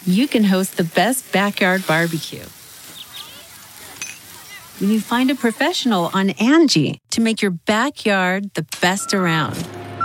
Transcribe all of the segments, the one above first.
you can host the best backyard barbecue. When you find a professional on Angie to make your backyard the best around.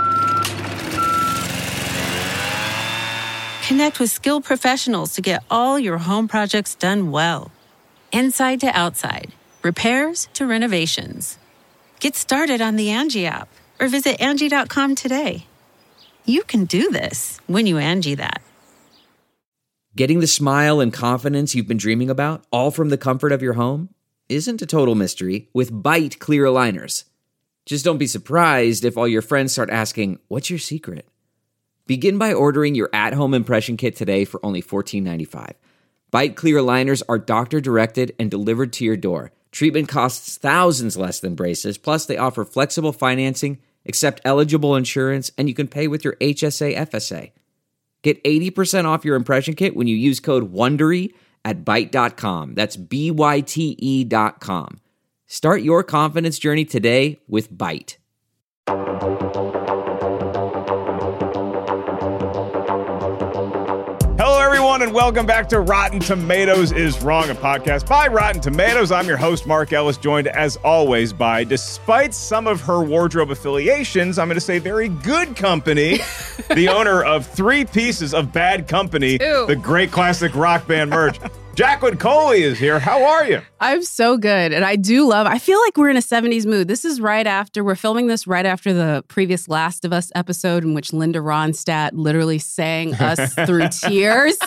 Connect with skilled professionals to get all your home projects done well. Inside to outside, repairs to renovations. Get started on the Angie app or visit Angie.com today. You can do this when you Angie that. Getting the smile and confidence you've been dreaming about, all from the comfort of your home, isn't a total mystery with Byte clear aligners. Just don't be surprised if all your friends start asking, "What's your secret?" Begin by ordering your at-home impression kit today for only $14.95. Byte clear aligners are doctor-directed and delivered to your door. Treatment costs thousands less than braces, plus they offer flexible financing, accept eligible insurance, and you can pay with your HSA FSA. Get 80% off your impression kit when you use code WONDERY at Byte.com. That's BYTE.com. Start your confidence journey today with Byte. Hello, everyone, and welcome back to Rotten Tomatoes is Wrong, a podcast by Rotten Tomatoes. I'm your host, Mark Ellis, joined as always by, despite some of her wardrobe affiliations, I'm going to say very good company, the owner of 3 pieces of Bad Company, the great classic rock band merch. Jacqueline Coley is here. How are you? I'm so good. And I feel like we're in a 70s mood. We're filming this right after the previous Last of Us episode in which Linda Ronstadt literally sang us through tears.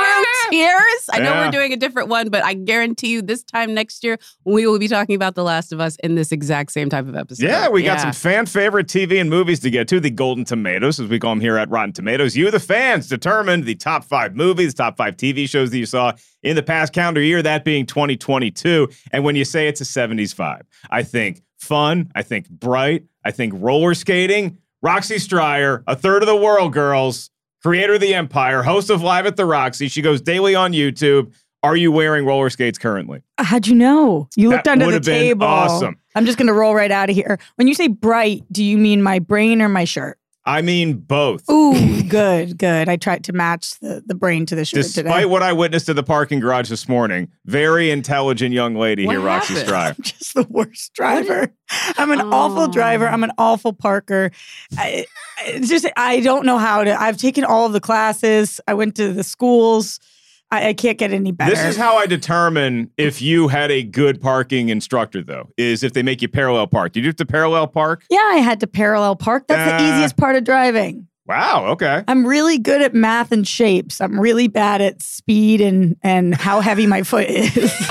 I know we're doing a different one, but I guarantee you this time next year, we will be talking about The Last of Us in this exact same type of episode. Yeah, we got some fan favorite TV and movies to get to, the Golden Tomatoes, as we call them here at Rotten Tomatoes. You, the fans, determined the top 5 movies, top 5 TV shows that you saw in the past calendar year, that being 2022. And when you say it's a 70s vibe, I think fun, I think bright, I think roller skating. Roxy Stryer, A Third of the World Girls, creator of The Empire, host of Live at the Roxy. She goes daily on YouTube. Are you wearing roller skates currently? How'd you know? You looked under the table. Awesome. I'm just going to roll right out of here. When you say bright, do you mean my brain or my shirt? I mean both. Ooh, good. I tried to match the brain to the shirt today. Despite what I witnessed in the parking garage this morning, very intelligent young lady here, Roxy Stryer. I'm just the worst driver. I'm an awful driver. I'm an awful parker. I don't know how to. I've taken all of the classes. I went to the schools. I can't get any better. This is how I determine if you had a good parking instructor, though, is if they make you parallel park. Did you have to parallel park? Yeah, I had to parallel park. That's the easiest part of driving. Wow, okay. I'm really good at math and shapes. I'm really bad at speed and how heavy my foot is.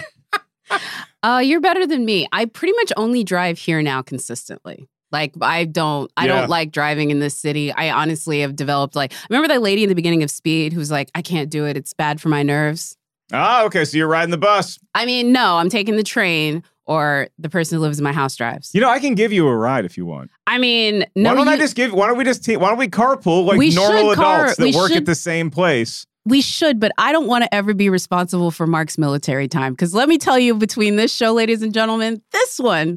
You're better than me. I pretty much only drive here now consistently. Like, I don't like driving in this city. I honestly have developed, I remember that lady in the beginning of Speed who's like, I can't do it. It's bad for my nerves. Ah, okay. So you're riding the bus. I mean, no, I'm taking the train, or the person who lives in my house drives. You know, I can give you a ride if you want. I mean, no. Why don't we carpool like normal adults that work at the same place? We should, but I don't want to ever be responsible for Mark's military time. Because let me tell you, between this show, ladies and gentlemen, this one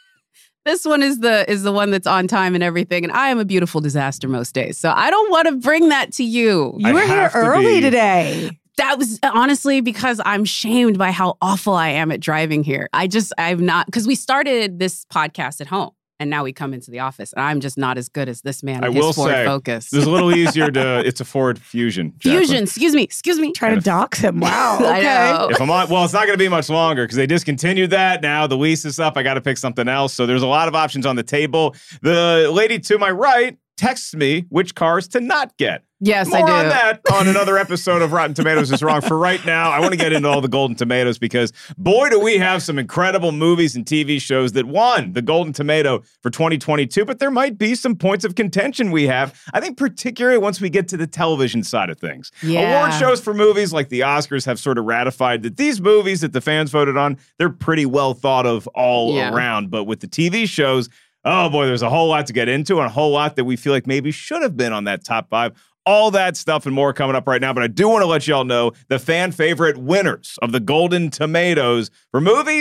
is the one that's on time and everything. And I am a beautiful disaster most days. So I don't want to bring that to you. You were here early today. That was honestly because I'm shamed by how awful I am at driving here. I'm not, because we started this podcast at home. And now we come into the office, and I'm just not as good as this man in his Ford Focus. It's a little easier it's a Ford Fusion. Fusion, excuse me. Trying to dox him. Wow. Okay. I know. It's not going to be much longer because they discontinued that. Now the lease is up. I got to pick something else. So there's a lot of options on the table. The lady to my right texts me which cars to not get. Yes, More I do. on that on another episode of Rotten Tomatoes is Wrong. For right now, I want to get into all the Golden Tomatoes because, boy, do we have some incredible movies and TV shows that won the Golden Tomato for 2022, but there might be some points of contention we have, I think, particularly once we get to the television side of things. Yeah. Award shows for movies like the Oscars have sort of ratified that these movies that the fans voted on, they're pretty well thought of all around. But with the TV shows, oh boy, there's a whole lot to get into and a whole lot that we feel like maybe should have been on that top 5. All that stuff and more coming up right now. But I do want to let y'all know the fan favorite winners of the Golden Tomatoes for movies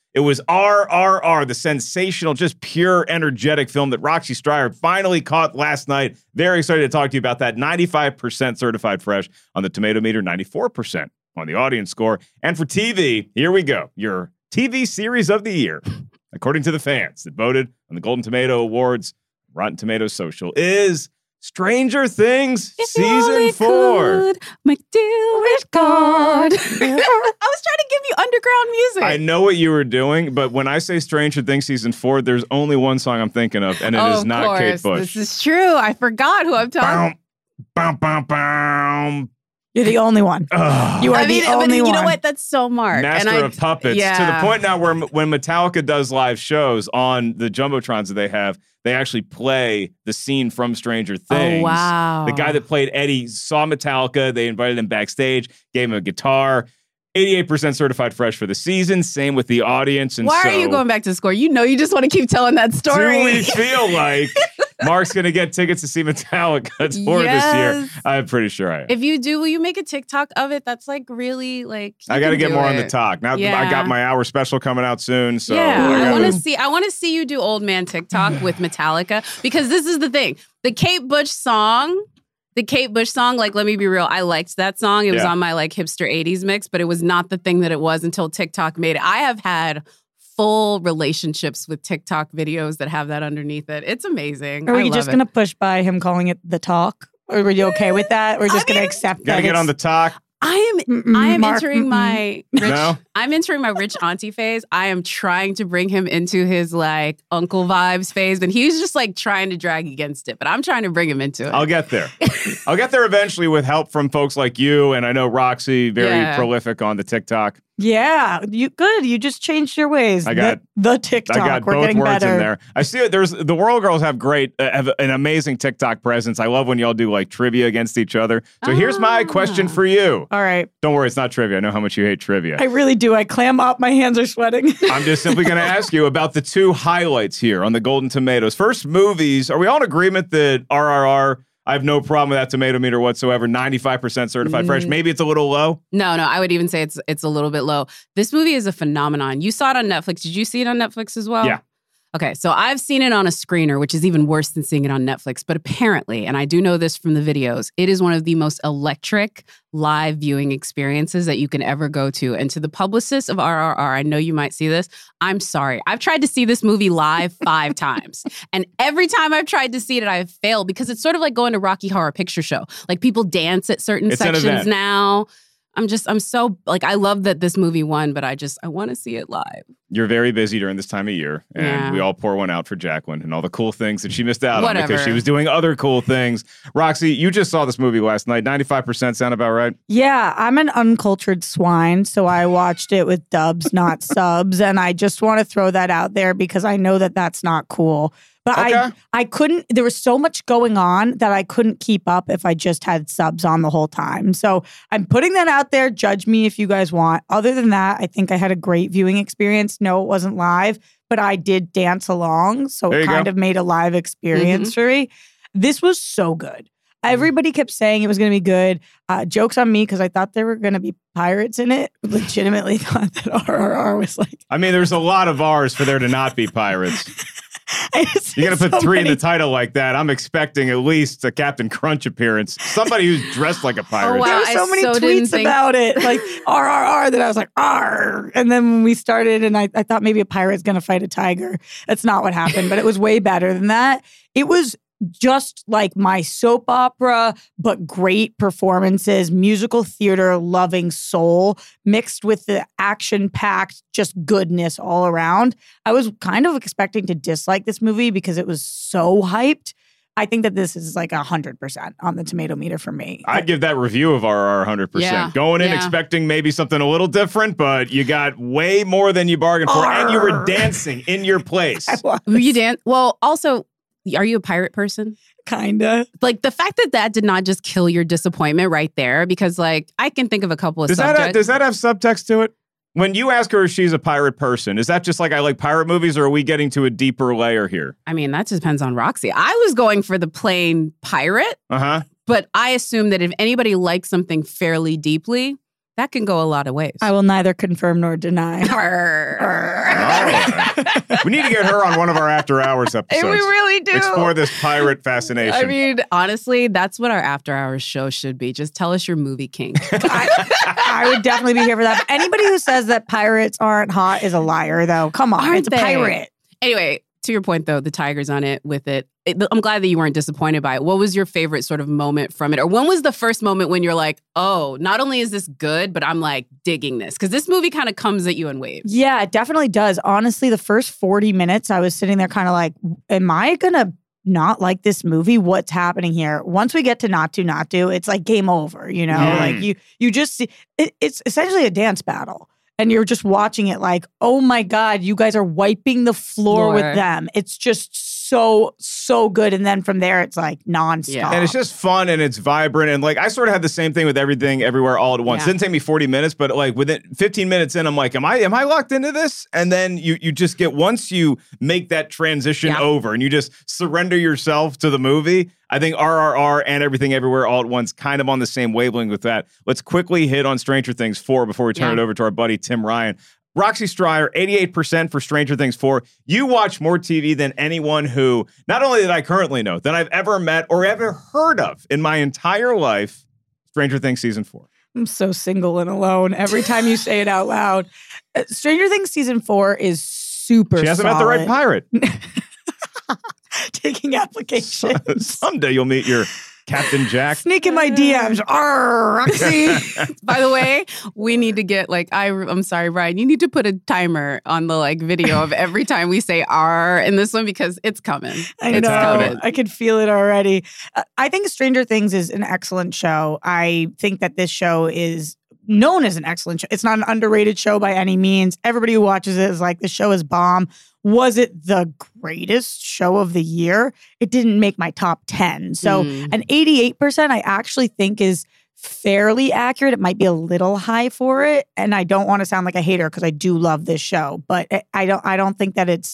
It was RRR, the sensational, just pure, energetic film that Roxy Stryer finally caught last night. Very excited to talk to you about that. 95% certified fresh on the Tomato Meter, 94% on the audience score. And for TV, here we go. Your TV series of the year, according to the fans that voted on the Golden Tomato Awards, Rotten Tomatoes Social, is Stranger Things Season 4. McDeal with God. I was trying to give you underground music. I know what you were doing, but when I say Stranger Things Season 4, there's only one song I'm thinking of, and it is not Kate Bush. This is true. I forgot who I'm talking about. Bam, bam, bam. You're the only one. You are the only one. You know what? That's so Mark. Master of puppets. Yeah. To the point now where when Metallica does live shows on the Jumbotrons that they have, they actually play the scene from Stranger Things. Oh, wow. The guy that played Eddie saw Metallica. They invited him backstage, gave him a guitar. 88% certified fresh for the season. Same with the audience. And why are you going back to the score? You know you just want to keep telling that story. Do we feel like Mark's going to get tickets to see Metallica tour this year? I'm pretty sure I am. If you do, will you make a TikTok of it? That's like really like. I got to get more on the talk. Now I got my hour special coming out soon. So I want to see you do old man TikTok with Metallica, because this is the thing. The Kate Bush song, like, let me be real, I liked that song. It was on my like hipster 80s mix, but it was not the thing that it was until TikTok made it. I have had full relationships with TikTok videos that have that underneath it. It's amazing. Are we just going to push by him calling it the talk? Or were you okay with that? We're just going to accept that. Got to get on the talk. I am entering my rich auntie phase. I am trying to bring him into his like uncle vibes phase, and he's just like trying to drag against it. But I'm trying to bring him into it. I'll get there. I'll get there eventually with help from folks like you, and I know Roxy, very prolific on the TikTok. Yeah, you just changed your ways. I got the TikTok. I got We're both getting words better. in there. I see it. There's the World Girls have an amazing TikTok presence. I love when y'all do like trivia against each other. So here's my question for you. All right. Don't worry, it's not trivia. I know how much you hate trivia. I really do. I clam up. My hands are sweating. I'm just simply going to ask you about the two highlights here on the Golden Tomatoes. First, movies. Are we all in agreement that RRR? I have no problem with that tomato meter whatsoever. 95% certified fresh. Maybe it's a little low. No. I would even say it's a little bit low. This movie is a phenomenon. You saw it on Netflix. Did you see it on Netflix as well? Yeah. Okay, so I've seen it on a screener, which is even worse than seeing it on Netflix. But apparently, and I do know this from the videos, it is one of the most electric live viewing experiences that you can ever go to. And to the publicists of RRR, I know you might see this. I'm sorry. I've tried to see this movie live 5 times. And every time I've tried to see it, I've failed, because it's sort of like going to Rocky Horror Picture Show. Like, people dance at certain sections now. I'm so, like, I love that this movie won, but I want to see it live. You're very busy during this time of year, and we all pour one out for Jacqueline and all the cool things that she missed out on because she was doing other cool things. Roxy, you just saw this movie last night. 95% sound about right? Yeah, I'm an uncultured swine, so I watched it with dubs, not subs, and I just want to throw that out there because I know that that's not cool. But I couldn't, there was so much going on that I couldn't keep up if I just had subs on the whole time. So I'm putting that out there. Judge me if you guys want. Other than that, I think I had a great viewing experience. No, it wasn't live, but I did dance along. So it kind of made a live experience for me. This was so good. Everybody kept saying it was going to be good. Joke's on me because I thought there were going to be pirates in it. Legitimately thought that RRR was like... I mean, there's a lot of R's for there to not be pirates. You're going to put 3 in the title like that. I'm expecting at least a Captain Crunch appearance. Somebody who's dressed like a pirate. Oh, wow. There were so many tweets about it. Like, RRR, that I was like, R. And then when we started, and I thought maybe a pirate's going to fight a tiger. That's not what happened, but it was way better than that. It was just like my soap opera, but great performances, musical theater loving soul mixed with the action-packed just goodness all around. I was kind of expecting to dislike this movie because it was so hyped. I think that this is like 100% on the tomato meter for me. I'd give that review of RRR 100%. Yeah. Going in expecting maybe something a little different, but you got way more than you bargained for, and you were dancing in your place. Were you dance? Well, also, are you a pirate person? Kinda. Like, the fact that did not just kill your disappointment right there, because like I can think of a couple of subjects. Does that have subtext to it? When you ask her if she's a pirate person, is that just like I like pirate movies, or are we getting to a deeper layer here? I mean, that just depends on Roxy. I was going for the plain pirate, but I assume that if anybody likes something fairly deeply, that can go a lot of ways. I will neither confirm nor deny. We need to get her on one of our After Hours episodes. We really do. Explore this pirate fascination. I mean, honestly, that's what our After Hours show should be. Just tell us your movie kink. I would definitely be here for that. Anybody who says that pirates aren't hot is a liar, though. Come on, Aren't it's a they? pirate. Anyway, to your point, though, the Tiger's on it with it. I'm glad that you weren't disappointed by it. What was your favorite sort of moment from it? Or when was the first moment when you're like, oh, not only is this good, but I'm like digging this? Because this movie kind of comes at you in waves. Yeah, it definitely does. Honestly, the first 40 minutes, I was sitting there kind of like, am I going to not like this movie? What's happening here? Once we get to not do, it's like game over, you know? Like you just see, it's essentially a dance battle. And you're just watching it like, oh my God, you guys are wiping the floor with them. It's just so good. And then from there, it's like nonstop. Yeah. And it's just fun and it's vibrant. And like, I sort of had the same thing with Everything Everywhere All at Once. It didn't take me 40 minutes, but like within 15 minutes in, I'm like, am I locked into this? And then you just get, once you make that transition over and you just surrender yourself to the movie, I think RRR and Everything Everywhere All at Once kind of on the same wavelength with that. Let's quickly hit on Stranger Things 4 before we turn it over to our buddy Tim Ryan. Roxy Stryer, 88% for Stranger Things 4. You watch more TV than anyone who, not only that I currently know, that I've ever met or ever heard of in my entire life. Stranger Things Season 4. I'm so single and alone every time you say it out loud. Stranger Things Season 4 is super solid. She hasn't met the right pirate. Taking applications. Someday you'll meet your Captain Jack. Sneak in my DMs. Roxy. By the way, we need to get like, I'm sorry, Brian, you need to put a timer on the like video of every time we say R in this one because it's coming. I know. I could feel it already. I think Stranger Things is an excellent show. I think that this show is known as an excellent show. It's not an underrated show by any means. Everybody who watches it is like, this show is bomb. Was it the greatest show of the year? It didn't make my top 10. So an 88% I actually think is fairly accurate. It might be a little high for it. And I don't want to sound like a hater because I do love this show. But I don't think that it's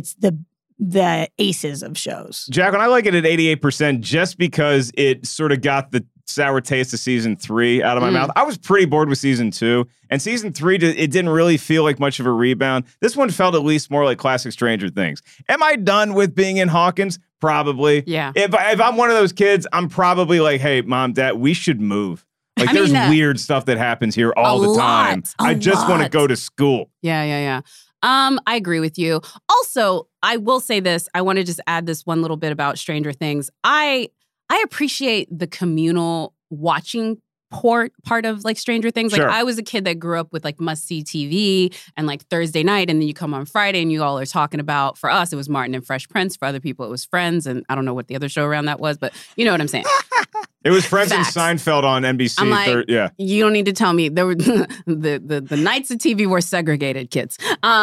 the aces of shows. Jack, and I like it at 88% just because it sort of got the sour taste of season 3 out of my mouth. I was pretty bored with season 2, and season 3, it didn't really feel like much of a rebound. This one felt at least more like classic Stranger Things. Am I done with being in Hawkins? Probably. Yeah. If I'm one of those kids, I'm probably like, hey, Mom, Dad, we should move. Like, there's weird stuff that happens here all the time. I just want to go to school. Yeah. I agree with you. Also, I will say this. I want to just add this one little bit about Stranger Things. I appreciate the communal watching part of like Stranger Things. Like I was a kid that grew up with like must-see TV and like Thursday night, and then you come on Friday and you all are talking about, for us, it was Martin and Fresh Prince. For other people, it was Friends. And I don't know what the other show around that was, but you know what I'm saying. It was Friends and Seinfeld on NBC. I'm like, you don't need to tell me. There were the nights of TV were segregated, kids.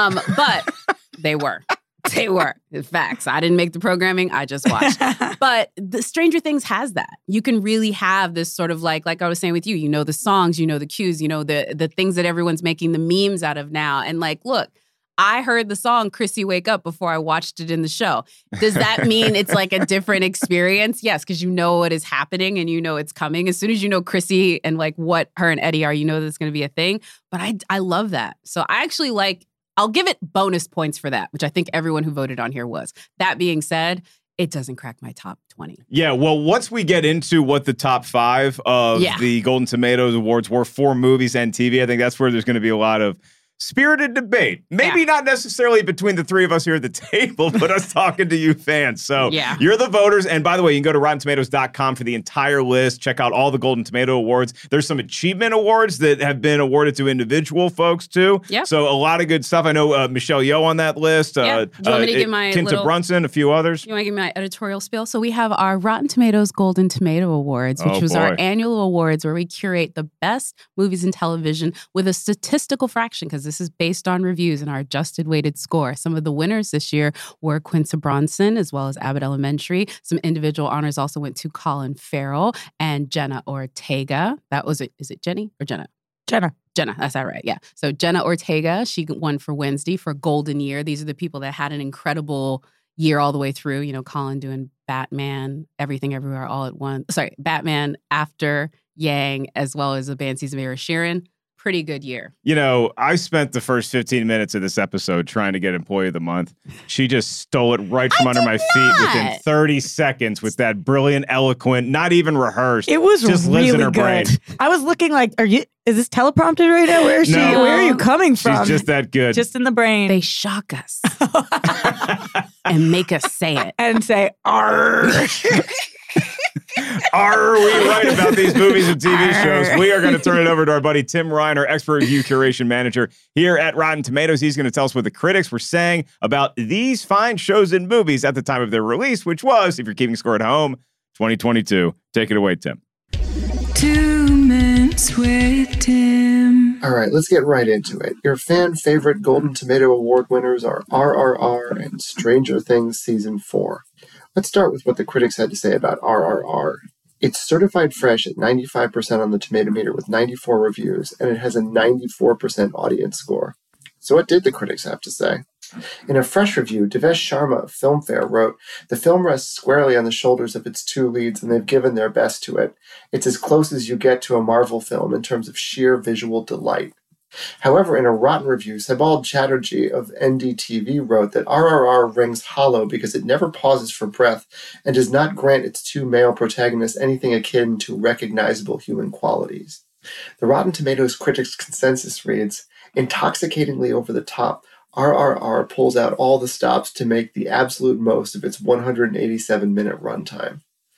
But they were. They were. Facts. I didn't make the programming. I just watched. But the Stranger Things has that. You can really have this sort of like I was saying with you, you know the songs, you know the cues, you know the things that everyone's making the memes out of now. And like, look, I heard the song Chrissy Wake Up before I watched it in the show. Does that mean it's like a different experience? Yes, because you know what is happening and you know it's coming. As soon as you know Chrissy and like what her and Eddie are, you know that's going to be a thing. But I love that. So I actually I'll give it bonus points for that, which I think everyone who voted on here was. That being said, it doesn't crack my top 20. Yeah, well, once we get into what the top 5 of the Golden Tomatoes Awards were for movies and TV, I think that's where there's going to be a lot of spirited debate. Maybe not necessarily between the three of us here at the table, but us talking to you fans. So you're the voters. And by the way, you can go to RottenTomatoes.com for the entire list. Check out all the Golden Tomato Awards. There's some achievement awards that have been awarded to individual folks too. Yep. So a lot of good stuff. I know Michelle Yeoh on that list. Do you want me to give my Kinta Brunson, a few others. You want to give me my editorial spiel? So we have our Rotten Tomatoes Golden Tomato Awards, which was our annual awards where we curate the best movies in television with a statistical fraction, because this is based on reviews and our adjusted weighted score. Some of the winners this year were Quinta Brunson as well as Abbott Elementary. Some individual honors also went to Colin Farrell and Jenna Ortega. Is it Jenny or Jenna? Jenna, that's that right? Yeah. So Jenna Ortega, she won for Wednesday for Golden Year. These are the people that had an incredible year all the way through. You know, Colin doing Batman, Everything Everywhere All at Once. Sorry, Batman, After, Yang, as well as the band season of Ira Sheeran. pretty good year. You know, I spent the first 15 minutes of this episode trying to get Employee of the Month. She just stole it right from under my feet within 30 seconds with that brilliant, eloquent, not even rehearsed. It was just really lives in her brain. good. I was looking like, is this teleprompted right now? Where is she? No. Where are you coming from? She's just that good. Just in the brain. They shock us and make us say it. And say, "Arr." Are we right about these movies and TV shows? We are going to turn it over to our buddy Tim Ryan, our expert review curation manager here at Rotten Tomatoes. He's going to tell us what the critics were saying about these fine shows and movies at the time of their release, which was, if you're keeping score at home, 2022. Take it away, Tim. 2 Minutes with Tim. All right, let's get right into it. Your fan favorite Golden Tomato Award winners are RRR and Stranger Things Season 4. Let's start with what the critics had to say about RRR. It's certified fresh at 95% on the Tomato Meter with 94 reviews, and it has a 94% audience score. So what did the critics have to say? In a fresh review, Devesh Sharma of Filmfare wrote, "The film rests squarely on the shoulders of its two leads, and they've given their best to it. It's as close as you get to a Marvel film in terms of sheer visual delight." However, in a rotten review, Sebald Chatterjee of NDTV wrote that RRR rings hollow because it never pauses for breath and does not grant its two male protagonists anything akin to recognizable human qualities. The Rotten Tomatoes critics' consensus reads, "Intoxicatingly over the top, RRR pulls out all the stops to make the absolute most of its 187-minute runtime."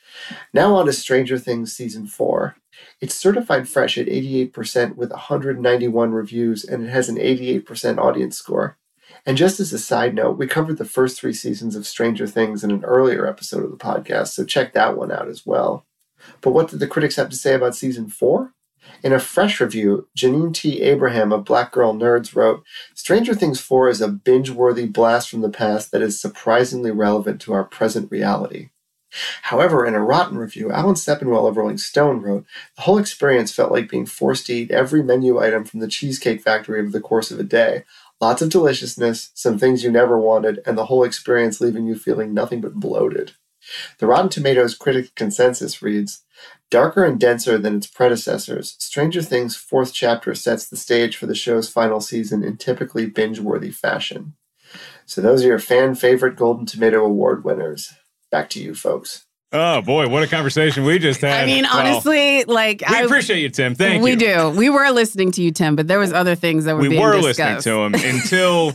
Now on to Stranger Things Season 4. It's certified fresh at 88% with 191 reviews, and it has an 88% audience score. And just as a side note, we covered the first 3 seasons of Stranger Things in an earlier episode of the podcast, so check that one out as well. But what did the critics have to say about Season 4? In a fresh review, Janine T. Abraham of Black Girl Nerds wrote, "Stranger Things 4 is a binge-worthy blast from the past that is surprisingly relevant to our present reality." However, in a rotten review, Alan Sepinwall of Rolling Stone wrote, "The whole experience felt like being forced to eat every menu item from the Cheesecake Factory over the course of a day. Lots of deliciousness, some things you never wanted, and the whole experience leaving you feeling nothing but bloated." The Rotten Tomatoes critic consensus reads, "Darker and denser than its predecessors, Stranger Things' 4th chapter sets the stage for the show's final season in typically binge-worthy fashion." So those are your fan-favorite Golden Tomato Award winners. Back to you, folks. Oh, boy, what a conversation we just had. I mean, honestly, we appreciate you, Tim. Thank you. We do. We were listening to you, Tim, but there was other things that were being discussed. Listening to him until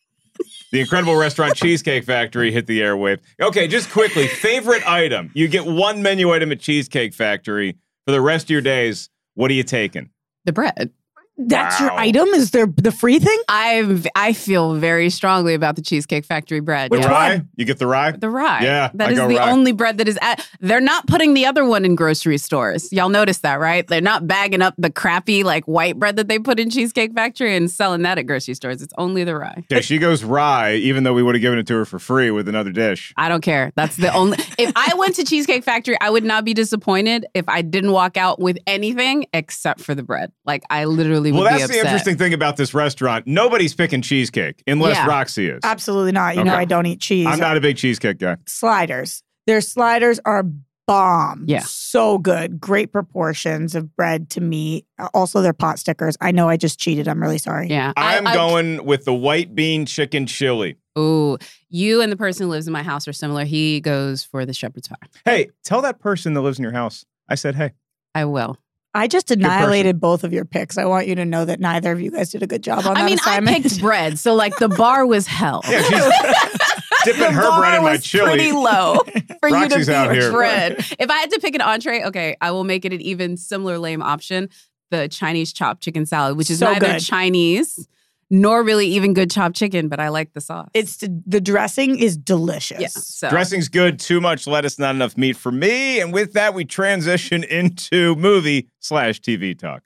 the incredible restaurant Cheesecake Factory hit the airwaves. Okay, just quickly, favorite item. You get one menu item at Cheesecake Factory for the rest of your days. What are you taking? The bread. That's your item? Is there the free thing? I feel very strongly about the Cheesecake Factory bread. The rye? You get the rye? The rye. Yeah, that is the only bread that is they're not putting the other one in grocery stores. Y'all notice that, right? They're not bagging up the crappy like white bread that they put in Cheesecake Factory and selling that at grocery stores. It's only the rye. Okay, she goes rye, even though we would have given it to her for free with another dish. I don't care. That's the only. If I went to Cheesecake Factory, I would not be disappointed if I didn't walk out with anything except for the bread. Like I literally would be upset. Well, that's the interesting thing about this restaurant. Nobody's picking cheesecake unless Roxy is. Absolutely not. You know I don't eat cheese. I'm not a big cheesecake guy. Sliders. Their sliders are bomb. Yeah. So good. Great proportions of bread to meat. Also, their pot stickers. I know I just cheated. I'm really sorry. Yeah. I'm going with the white bean chicken chili. Ooh, you and the person who lives in my house are similar. He goes for the shepherd's pie. Hey, tell that person that lives in your house I said hey. I will. I just annihilated both of your picks. I want you to know that neither of you guys did a good job on that assignment. I picked bread, so like the bar was hell. Yeah, she's dipping her bread in my chili. Pretty low for Roxy's you to out beat here. bread. If I had to pick an entree, okay, I will make it an even similar lame option: the Chinese chopped chicken salad, which is So neither good. Chinese nor really even good chopped chicken, but I like the sauce. The dressing is delicious. Yeah, so. Dressing's good, too much lettuce, not enough meat for me. And with that, we transition into movie/TV talk.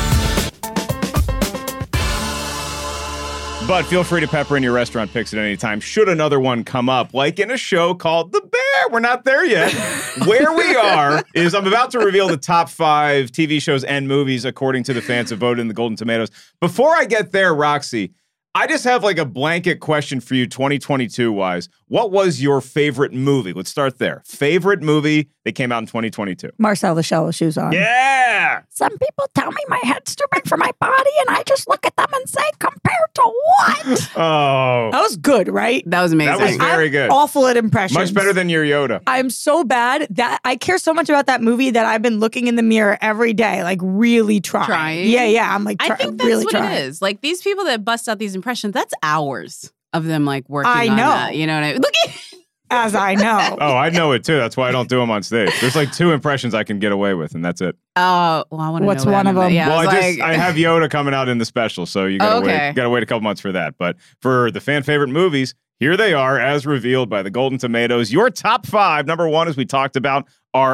But feel free to pepper in your restaurant picks at any time should another one come up, like in a show called The Bear. We're not there yet. Where we are is I'm about to reveal the top 5 TV shows and movies according to the fans who voted in the Golden Tomatoes. Before I get there, Roxy, I just have like a blanket question for you 2022-wise. what was your favorite movie? Let's start there. Favorite movie that came out in 2022. Marcel the Shell with Shoes On. Yeah. Some people tell me my head's too big for my body, and I just look at them and say, compared to what? Oh. That was good, right? That was amazing. That was very good. Awful at impressions. Much better than your Yoda. I'm so bad that I care so much about that movie that I've been looking in the mirror every day, like really trying. Yeah. I'm like, I think that's really what trying. it is. Like these people that bust out these impressions, that's hours of them like working I on know. that. You know what I mean? Look at As I know. Oh, I know it too. That's why I don't do them on stage. There's like 2 impressions I can get away with, and that's it. well, I want to What's know one of them? Yeah, Well, I I have Yoda coming out in the special, so you gotta wait a couple months for that. But for the fan favorite movies, here they are as revealed by the Golden Tomatoes. Your top 5. Number 1, as we talked about,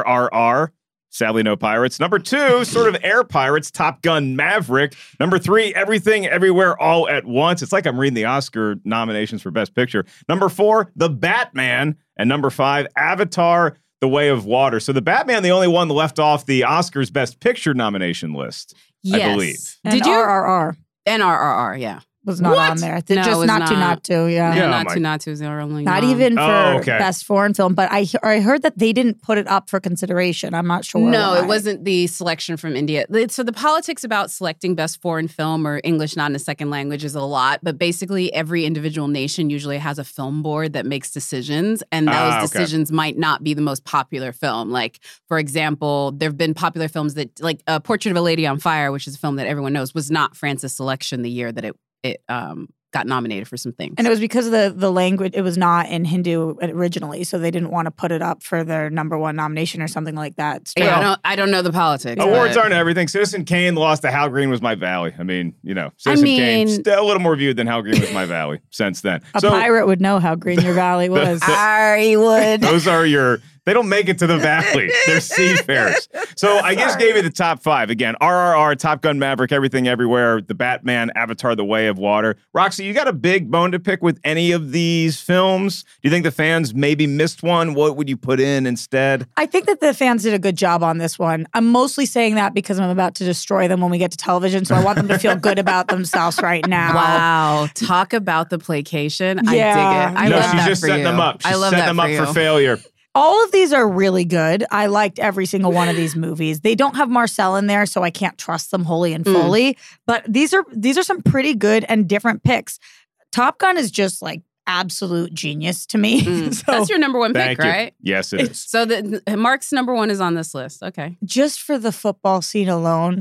RRR. Sadly, no Pirates. Number 2, sort of air pirates, Top Gun Maverick. Number 3, Everything Everywhere All at Once. It's like I'm reading the Oscar nominations for Best Picture. Number 4, The Batman. And number 5, Avatar, The Way of Water. So The Batman, the only one left off the Oscars Best Picture nomination list, yes. I believe. And Did you? RRR NRRR, yeah. was not What? on there. No, Just it was not to. Yeah. Yeah, Not to is our only Not nom. even for okay. best foreign film, but I heard that they didn't put it up for consideration. I'm not sure. No, why. it wasn't the selection from India. So the politics about selecting best foreign film or English not in a second language is a lot, but basically every individual nation usually has a film board that makes decisions, and those decisions might not be the most popular film. Like, for example, there have been popular films that, like Portrait of a Lady on Fire, which is a film that everyone knows, was not France's selection the year that it got nominated for some things. And it was because of the language. It was not in Hindu originally, so they didn't want to put it up for their number 1 nomination or something like that. Yeah, I don't know the politics. Awards but- aren't everything. Citizen Kane lost to How Green Was My Valley. I mean, Citizen Kane still a little more viewed than How Green Was My Valley since then. A pirate would know how green your valley was. I would. Those are they don't make it to the valley. They're seafarers. So I just gave you the top 5. Again, RRR, Top Gun Maverick, Everything Everywhere, The Batman, Avatar, The Way of Water. Roxy, you got a big bone to pick with any of these films? Do you think the fans maybe missed one? What would you put in instead? I think that the fans did a good job on this one. I'm mostly saying that because I'm about to destroy them when we get to television, so I want them to feel good about themselves right now. Wow. Talk about the placation. Yeah. I dig it. I love she's that just for setting you. them up. She's I love setting that them up you. for failure. All of these are really good. I liked every single one of these movies. They don't have Marcel in there, so I can't trust them wholly and fully. But these are some pretty good and different picks. Top Gun is just like absolute genius to me. So That's your number 1 pick, Thank you. right? Yes, it is. So Mark's number 1 is on this list. Okay. just for the football scene alone,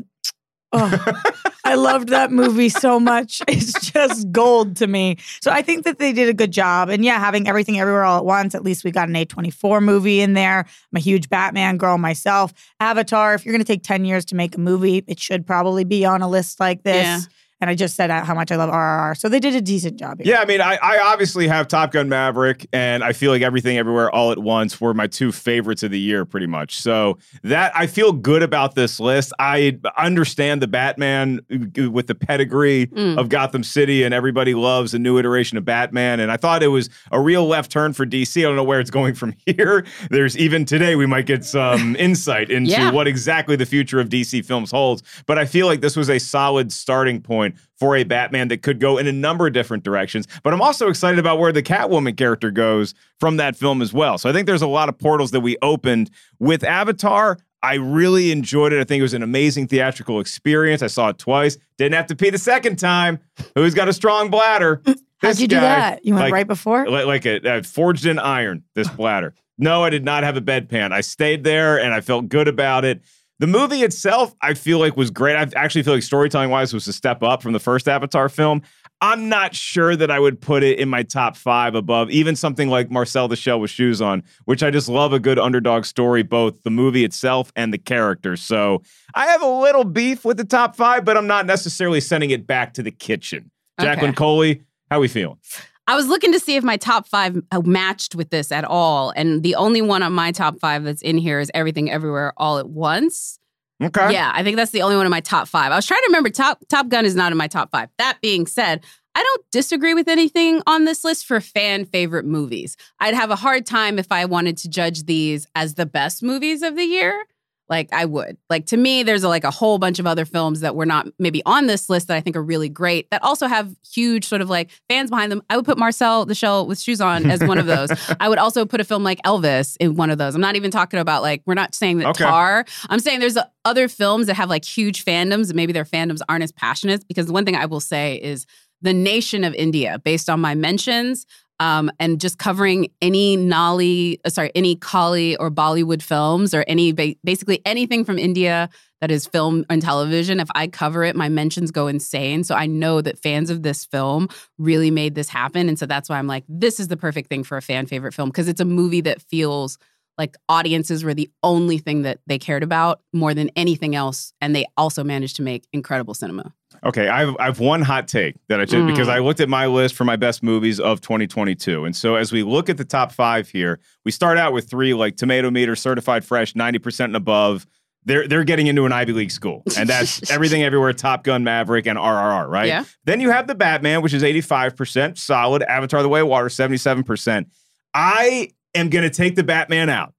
I loved that movie so much. It's just gold to me. So I think that they did a good job. And yeah, having Everything Everywhere All at Once, at least we got an A24 movie in there. I'm a huge Batman girl myself. Avatar, if you're going to take 10 years to make a movie, it should probably be on a list like this. Yeah. And I just said how much I love RRR. So they did a decent job here. Yeah, I mean, I obviously have Top Gun Maverick, and I feel like Everything Everywhere All at Once were my 2 favorites of the year, pretty much. So that I feel good about this list. I understand the Batman with the pedigree of Gotham City, and everybody loves a new iteration of Batman. And I thought it was a real left turn for DC. I don't know where it's going from here. There's even today we might get some insight into what exactly the future of DC films holds. But I feel like this was a solid starting point for a Batman that could go in a number of different directions. But I'm also excited about where the Catwoman character goes from that film as well. So I think there's a lot of portals that we opened with Avatar. I really enjoyed it. I think it was an amazing theatrical experience. I saw it twice. Didn't have to pee the second time. Who's got a strong bladder? How'd you do that? You went right before? Like a forged in iron, this bladder. No, I did not have a bedpan. I stayed there and I felt good about it. The movie itself, I feel like was great. I actually feel like storytelling-wise was a step up from the first Avatar film. I'm not sure that I would put it in my top 5 above even something like Marcel the Shell with Shoes On, which I just love a good underdog story, both the movie itself and the characters. So I have a little beef with the top 5, but I'm not necessarily sending it back to the kitchen. Jacqueline Coley, how we feeling? I was looking to see if my top 5 matched with this at all. And the only one on my top 5 that's in here is Everything Everywhere All at Once. Okay. Yeah, I think that's the only one in my top 5. I was trying to remember Top Gun is not in my top 5. That being said, I don't disagree with anything on this list for fan favorite movies. I'd have a hard time if I wanted to judge these as the best movies of the year. Like, I would. Like, to me, there's a whole bunch of other films that were not maybe on this list that I think are really great that also have huge sort of like fans behind them. I would put Marcel the Shell with Shoes On as one of those. I would also put a film like Elvis in one of those. I'm not even talking about like, we're not saying that Tar. I'm saying there's other films that have like huge fandoms and maybe their fandoms aren't as passionate, because the one thing I will say is The Nation of India, based on my mentions, and just covering any Kali or Bollywood films or basically anything from India that is film and television. If I cover it, my mentions go insane. So I know that fans of this film really made this happen. And so that's why I'm like, this is the perfect thing for a fan favorite film, because it's a movie that feels like audiences were the only thing that they cared about more than anything else. And they also managed to make incredible cinema. Okay, I've one hot take that I should, because I looked at my list for my best movies of 2022. And so as we look at the top 5 here, we start out with 3 like Tomato Meter, Certified Fresh, 90% and above. They're getting into an Ivy League school. And that's Everything Everywhere, Top Gun, Maverick, and RRR, right? Yeah. Then you have The Batman, which is 85%, solid. Avatar: The Way of Water, 77%. I am going to take The Batman out.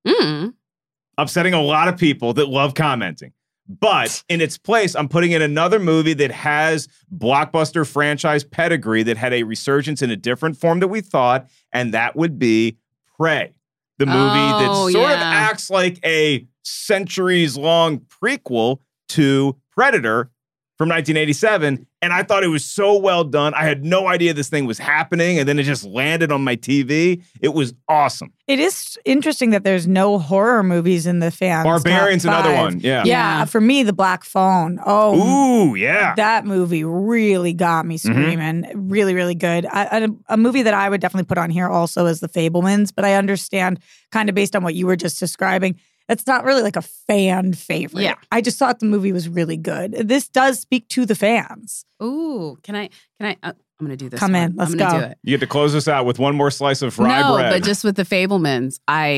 Upsetting a lot of people that love commenting. But in its place, I'm putting in another movie that has blockbuster franchise pedigree, that had a resurgence in a different form that we thought, and that would be Prey. The movie that sort of acts like a centuries-long prequel to Predator from 1987, and I thought it was so well done. I had no idea this thing was happening, and then it just landed on my TV. It was awesome. It is interesting that there's no horror movies in the fans. Barbarian's another one, Yeah, for me, The Black Phone. Ooh, yeah. That movie really got me screaming. Really, really good. A movie that I would definitely put on here also is The Fabelmans, but I understand kind of based on what you were just describing, it's not really like a fan favorite. Yeah. I just thought the movie was really good. This does speak to the fans. Ooh, can I, I'm going to do this. Come in, let's go. Do it. You get to close us out with one more slice of rye bread. No, but just with The Fabelmans,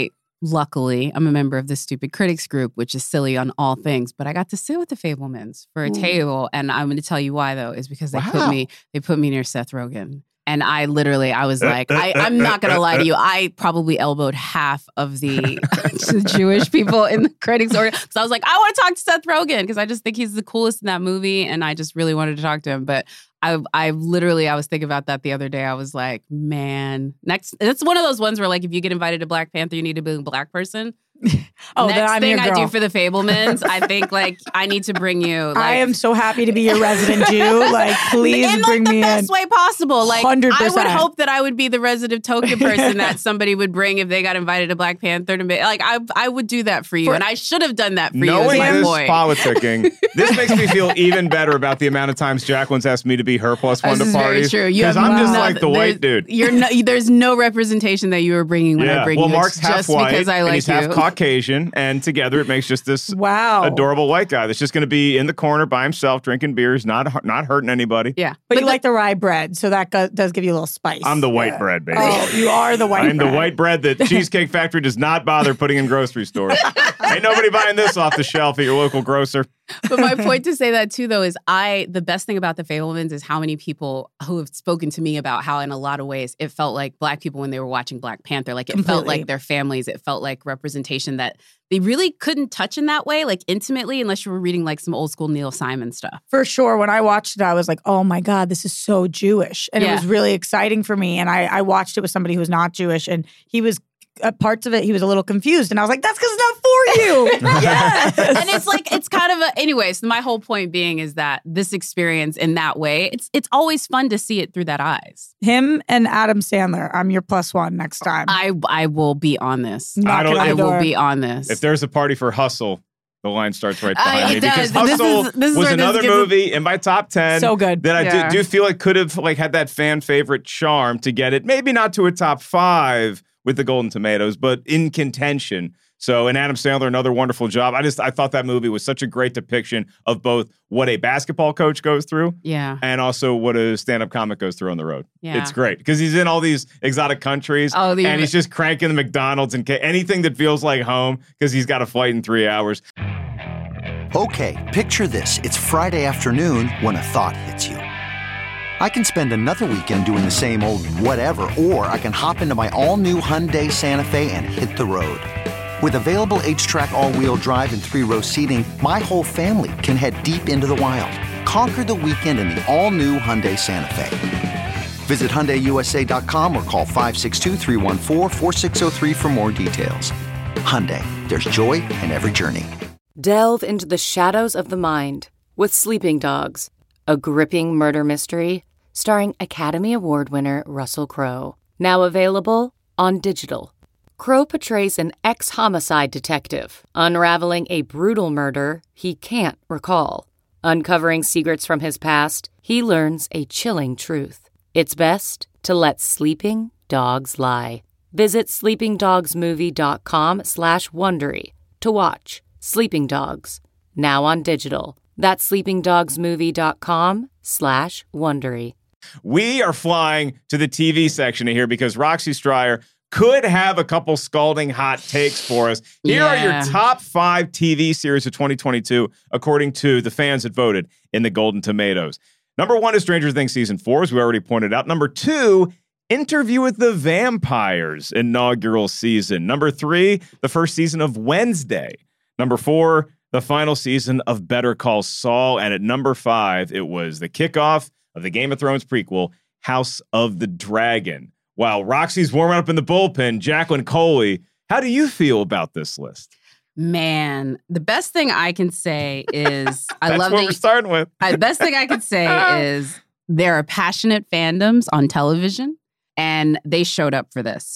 luckily, I'm a member of the Stupid Critics group, which is silly on all things, but I got to sit with The Fabelmans for a table, and I'm going to tell you why, though, is because they put me near Seth Rogen. And I was like, I'm not going to lie to you. I probably elbowed half of the Jewish people in the critics order. Because I was like, I want to talk to Seth Rogen because I just think he's the coolest in that movie. And I just really wanted to talk to him. But I was thinking about that the other day. I was like, man, it's one of those ones where like, if you get invited to Black Panther, you need to be a Black person. Next thing I do for The Fabelmans, I think like I need to bring you. Like, I am so happy to be your resident Jew. Like, please bring me in. In the best way possible. Like, 100%. I would hope that I would be the resident token person that somebody would bring if they got invited to Black Panther to be like, I would do that for you, and I should have done that for you. Knowing this point. politicking, this makes me feel even better about the amount of times Jacqueline's asked me to be her +1 to parties. Because I'm just like the white dude. There's no representation that you are bringing when I bring you. Well, Mark's half just white, because I like and he's you. half Caucasian, and together it makes just this adorable white guy that's just going to be in the corner by himself drinking beers, not hurting anybody. Yeah, but you like the rye bread, so that does give you a little spice. I'm the white bread, baby. Oh, you are the white bread. I'm the white bread that Cheesecake Factory does not bother putting in grocery stores. Ain't nobody buying this off the shelf at your local grocer. But my point to say that too, though, is the best thing about The Fabelmans is how many people who have spoken to me about how in a lot of ways it felt like Black people when they were watching Black Panther, like it felt like their families, it felt like representation that they really couldn't touch in that way, like intimately, unless you were reading like some old school Neil Simon stuff. For sure. When I watched it, I was like, oh my God, this is so Jewish. And it was really exciting for me. And I watched it with somebody who was not Jewish, and he was parts of it, he was a little confused. And I was like, that's because it's not for you. Yes. And it's kind of anyways, my whole point being is that this experience in that way, it's always fun to see it through that eyes. Him and Adam Sandler, I'm your +1 next time. I will be on this. I will be on this. If there's a party for Hustle, the line starts right behind me. Does. Because Hustle this is was another movie in my top 10. So good. That I do feel like could have like had that fan favorite charm to get it, maybe not to a top 5 with the Golden Tomatoes, but in contention. So, and Adam Sandler, another wonderful job. I thought that movie was such a great depiction of both what a basketball coach goes through, and also what a stand-up comic goes through on the road. Yeah. It's great because he's in all these exotic countries, and he's just cranking the McDonald's and anything that feels like home because he's got a flight in 3 hours. Okay, picture this. It's Friday afternoon when a thought hits you. I can spend another weekend doing the same old whatever, or I can hop into my all-new Hyundai Santa Fe and hit the road. With available H-Track all-wheel drive and 3-row seating, my whole family can head deep into the wild. Conquer the weekend in the all-new Hyundai Santa Fe. Visit HyundaiUSA.com or call 562-314-4603 for more details. Hyundai, there's joy in every journey. Delve into the shadows of the mind with Sleeping Dogs, a gripping murder mystery starring Academy Award winner Russell Crowe. Now available on digital. Crowe portrays an ex-homicide detective unraveling a brutal murder he can't recall. Uncovering secrets from his past, he learns a chilling truth. It's best to let sleeping dogs lie. Visit sleepingdogsmovie.com/Wondery to watch Sleeping Dogs, now on digital. That's sleepingdogsmovie.com/Wondery. We are flying to the TV section here because Roxy Stryer could have a couple scalding hot takes for us. Here are your top 5 TV series of 2022, according to the fans that voted in the Golden Tomatoes. Number 1 is Stranger Things Season 4, as we already pointed out. Number 2, Interview with the Vampires inaugural season. Number 3, the first season of Wednesday. Number 4, the final season of Better Call Saul. And at number 5, it was the kickoff of the Game of Thrones prequel, House of the Dragon. While Roxy's warming up in the bullpen, Jacqueline Coley, how do you feel about this list? Man, the best thing I can say is That's what we're starting with. The best thing I could say is there are passionate fandoms on television, and they showed up for this.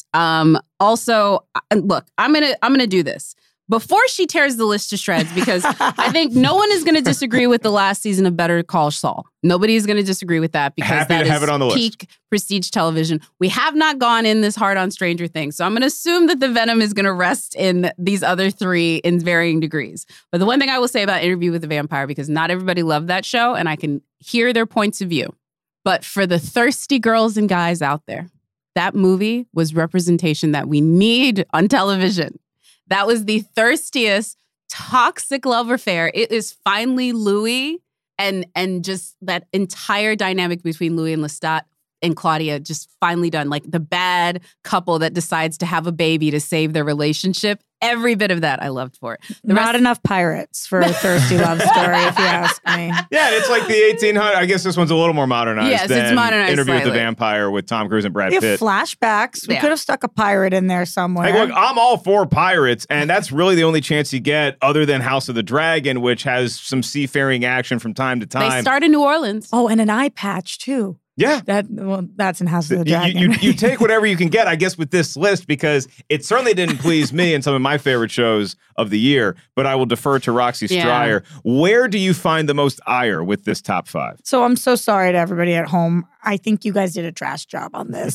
Also, look, I'm gonna do this before she tears the list to shreds, because I think no one is going to disagree with the last season of Better Call Saul. Nobody is going to disagree with that, because Happy that to have it on the peak list. Prestige television. We have not gone in this hard on Stranger Things, so I'm going to assume that the venom is going to rest in these other 3 in varying degrees. But the one thing I will say about Interview with the Vampire, because not everybody loved that show, and I can hear their points of view, but for the thirsty girls and guys out there, that movie was representation that we need on television. That was the thirstiest, toxic love affair. It is finally Louis and just that entire dynamic between Louis and Lestat and Claudia just finally done. Like the bad couple that decides to have a baby to save their relationship. Every bit of that I loved for it. Not enough pirates for a thirsty love story, if you ask me. Yeah, it's like the 1800s. I guess this one's a little more modernized. Yes, than it's modernized Interview with the slightly. Vampire with Tom Cruise and Brad We have Pitt. flashbacks. We could have stuck a pirate in there somewhere. Hey, look, I'm all for pirates, and that's really the only chance you get other than House of the Dragon, which has some seafaring action from time to time. They start in New Orleans. Oh, and an eye patch, too. Yeah. That's in House of the Dragon. You take whatever you can get, I guess, with this list, because it certainly didn't please me in some of my favorite shows of the year, but I will defer to Roxy Stryer. Where do you find the most ire with this top 5? So I'm so sorry to everybody at home. I think you guys did a trash job on this.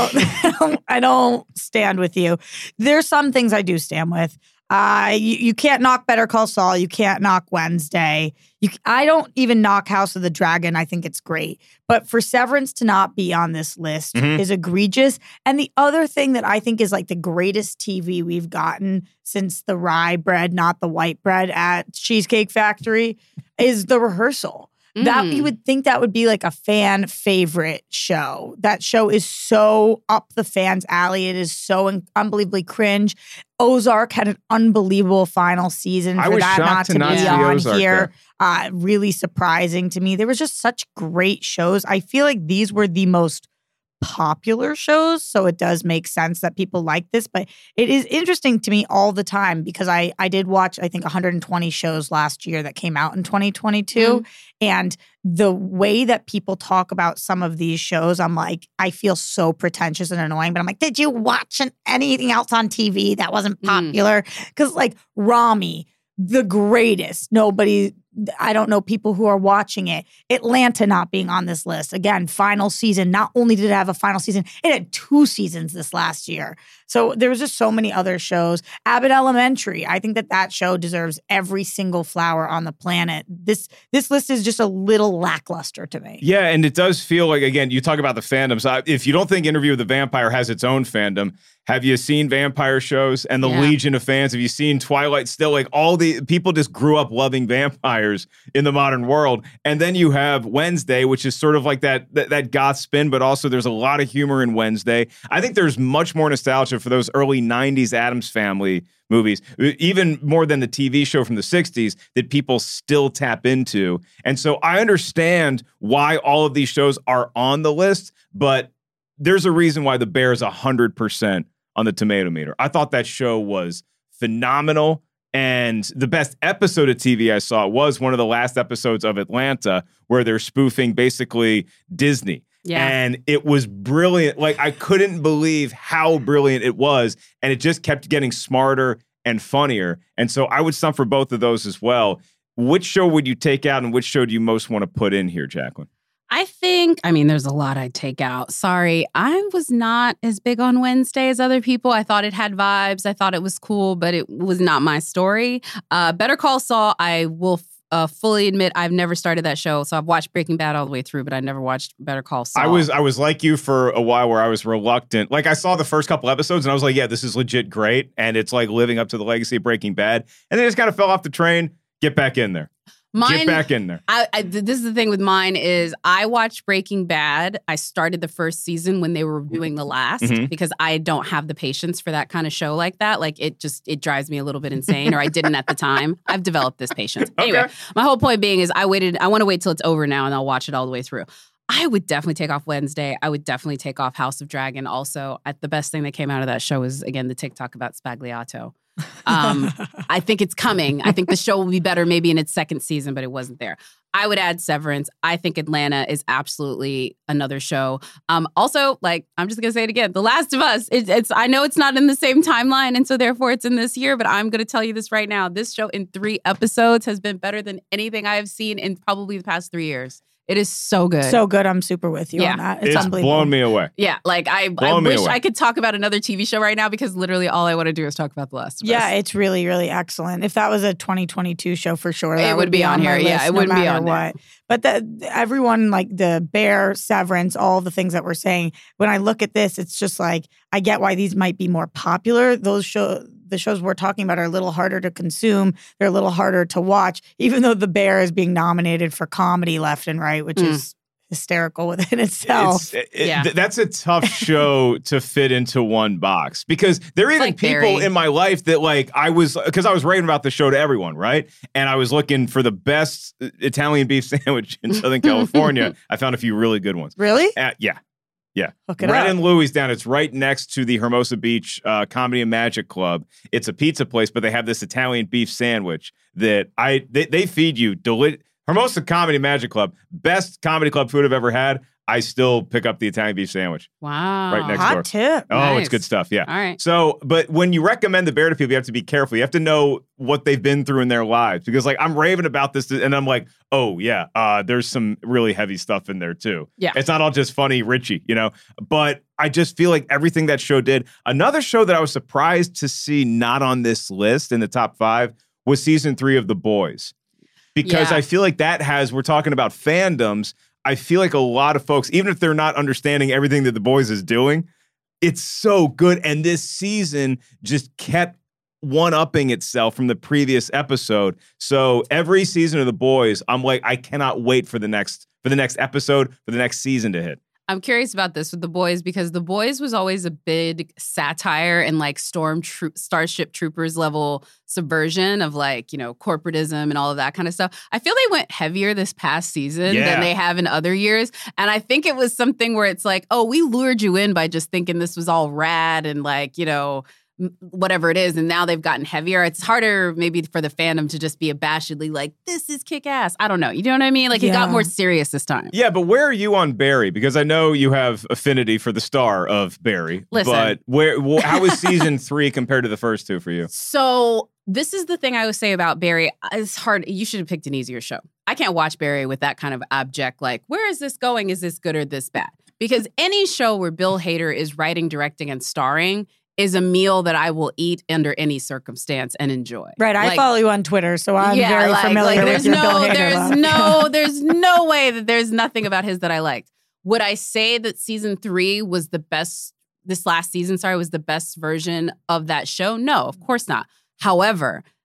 I don't stand with you. There's some things I do stand with. You can't knock Better Call Saul. You can't knock Wednesday. I don't even knock House of the Dragon. I think it's great. But for Severance to not be on this list is egregious. And the other thing that I think is like the greatest TV we've gotten since the rye bread, not the white bread at Cheesecake Factory, is The Rehearsal. That you would think that would be like a fan favorite show. That show is so up the fans' alley. It is so unbelievably cringe. Ozark had an unbelievable final season. I For was that shocked not to to not be see on Ozark here, really surprising to me. There was just such great shows. I feel like these were the most popular shows, so it does make sense that people like this, but it is interesting to me all the time because I did watch, I think, 120 shows last year that came out in 2022, and the way that people talk about some of these shows, I'm like, I feel so pretentious and annoying, but I'm like, did you watch anything else on TV that wasn't popular? Because like Rami, the greatest, I don't know people who are watching it. Atlanta not being on this list. Again, final season. Not only did it have a final season, it had 2 seasons this last year. So there was just so many other shows. Abbott Elementary. I think that show deserves every single flower on the planet. This list is just a little lackluster to me. Yeah, and it does feel like, again, you talk about the fandoms. If you don't think Interview with the Vampire has its own fandom, have you seen vampire shows and the legion of fans? Have you seen Twilight still? Like all the people just grew up loving vampires. vampires in the modern world. And then you have Wednesday, which is sort of like that goth spin, but also there's a lot of humor in Wednesday. I think there's much more nostalgia for those early 90s Addams Family movies, even more than the TV show from the 60s that people still tap into. And so I understand why all of these shows are on the list, but there's a reason why The Bear is 100% on the tomato meter. I thought that show was phenomenal. And the best episode of TV I saw was one of the last episodes of Atlanta, where they're spoofing basically Disney. Yeah. And it was brilliant. Like, I couldn't believe how brilliant it was. And it just kept getting smarter and funnier. And so I would stump for both of those as well. Which show would you take out and which show do you most want to put in here, Jacqueline? I mean, there's a lot I'd take out. Sorry, I was not as big on Wednesday as other people. I thought it had vibes. I thought it was cool, but it was not my story. Better Call Saul, I will fully admit I've never started that show. So I've watched Breaking Bad all the way through, but I never watched Better Call Saul. I was like you for a while where I was reluctant. Like, I saw the first couple episodes and I was like, yeah, this is legit great. And it's like living up to the legacy of Breaking Bad. And then it just kind of fell off the train. Get back in there. Get back in there. This is the thing with mine is I watched Breaking Bad. I started the first season when they were doing the last because I don't have the patience for that kind of show like that. Like, it drives me a little bit insane, or I didn't at the time. I've developed this patience. Anyway, my whole point being is I want to wait till it's over now and I'll watch it all the way through. I would definitely take off Wednesday. I would definitely take off House of Dragon. Also, the best thing that came out of that show is, again, the TikTok about Spagliato. I think it's coming. I think the show will be better maybe in its second season, but it wasn't there. I would add Severance. I think Atlanta is absolutely another show. Also, like, I'm just going to say it again, The Last of Us. It's I know it's not in the same timeline, and so therefore it's in this year, but I'm going to tell you this right now. This show in 3 episodes has been better than anything I have seen in probably the past 3 years. It is so good. So good. I'm super with you on that. It's unbelievable. blown me away. Yeah. Like, I wish I could talk about another TV show right now because literally all I want to do is talk about The Last of Us. Yeah, it's really, really excellent. If that was a 2022 show for sure, that it would be on here. Yeah, it wouldn't be on what. But everyone, like The Bear, Severance, all the things that we're saying, when I look at this, it's just like, I get why these might be more popular. The shows we're talking about are a little harder to consume. They're a little harder to watch, even though The Bear is being nominated for comedy left and right, which is hysterical within itself. That's a tough show to fit into one box because there are even like people Barry. in my life that because I was raving about the show to everyone, right? And I was looking for the best Italian beef sandwich in Southern California. I found a few really good ones. Really? Yeah. Hook it Red up. and Louie's down. It's right next to the Hermosa Beach Comedy and Magic Club. It's a pizza place, but they have this Italian beef sandwich that they feed you. Hermosa Comedy and Magic Club, best comedy club food I've ever had. I still pick up the Italian beef sandwich. Wow. Right next door. Hot tip. Oh, Nice. it's good stuff. Yeah. All right. So, but when you recommend The Bear to people, you have to be careful. You have to know what they've been through in their lives because, like, I'm raving about this and I'm like, oh, yeah, there's some really heavy stuff in there, too. Yeah. It's not all just funny, Richie, but I just feel like everything that show did. Another show that I was surprised to see not on this list in the top 5 was season 3 of The Boys. Because I feel like we're talking about fandoms. I feel like a lot of folks, even if they're not understanding everything that The Boys is doing, it's so good. And this season just kept one-upping itself from the previous episode. So every season of The Boys, I'm like, I cannot wait for the next episode, for the next season to hit. I'm curious about this with The Boys because The Boys was always a big satire and like Starship Troopers level subversion of like, corporatism and all of that kind of stuff. I feel they went heavier this past season than they have in other years. And I think it was something where it's like, oh, we lured you in by just thinking this was all rad and like, whatever it is, and now they've gotten heavier. It's harder maybe for the fandom to just be abashedly like, this is kick-ass. I don't know. You know what I mean? Like, it got more serious this time. Yeah, but where are you on Barry? Because I know you have affinity for the star of Barry. Listen. But how is season 3 compared to the first 2 for you? So this is the thing I would say about Barry. It's hard. You should have picked an easier show. I can't watch Barry with that kind of abject, like, where is this going? Is this good or this bad? Because any show where Bill Hader is writing, directing, and starring is a meal that I will eat under any circumstance and enjoy. Right. I follow you on Twitter, so I'm very familiar with your Bill Hader love. There's no way that there's nothing about his that I liked. Would I say that season 3 was the best, this last season, was the best version of that show? No, of course not. However,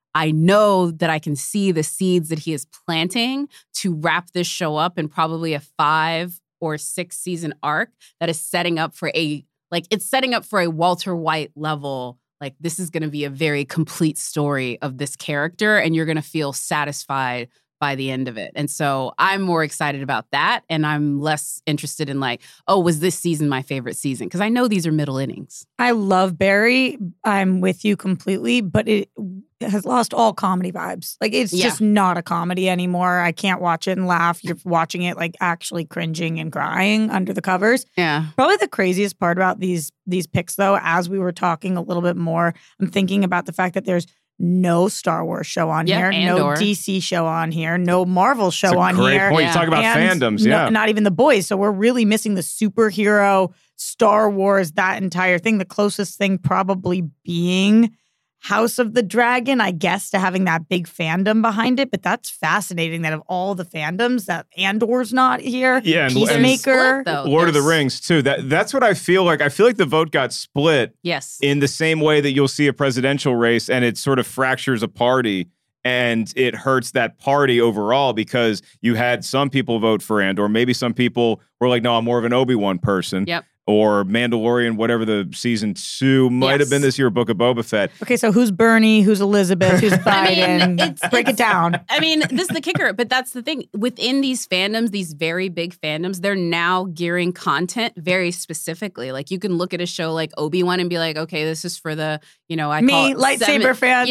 I know that I can see the seeds that he is planting to wrap this show up in probably a 5 or 6 season arc that is setting up for it's setting up for a Walter White level. Like, this is going to be a very complete story of this character, and you're going to feel satisfied by the end of it. And so I'm more excited about that. And I'm less interested in was this season my favorite season? Because I know these are middle innings. I love Barry. I'm with you completely, but it has lost all comedy vibes. It's just not a comedy anymore. I can't watch it and laugh. You're watching it actually cringing and crying under the covers. Yeah. Probably the craziest part about these picks, though, as we were talking a little bit more, I'm thinking about the fact that there's no Star Wars show on here, Andor. no DC show on here, no Marvel show on great here. point. You talk about fandoms, not even The Boys. So we're really missing the superhero, Star Wars, that entire thing. The closest thing probably being House of the Dragon, I guess, to having that big fandom behind it. But that's fascinating that of all the fandoms, that Andor's not here. Yeah, and Peacemaker. Lord of the Rings, too. That's what I feel like. I feel like the vote got split in the same way that you'll see a presidential race and it sort of fractures a party and it hurts that party overall because you had some people vote for Andor. Maybe some people were like, no, I'm more of an Obi-Wan person. Yep. Or Mandalorian, whatever the season 2 might have been this year, Book of Boba Fett. Okay, so who's Bernie? Who's Elizabeth? Who's Biden? Break it down. I mean, this is the kicker, but that's the thing. Within these fandoms, these very big fandoms, they're now gearing content very specifically. Like, you can look at a show like Obi-Wan and be like, okay, this is for the, lightsaber fans.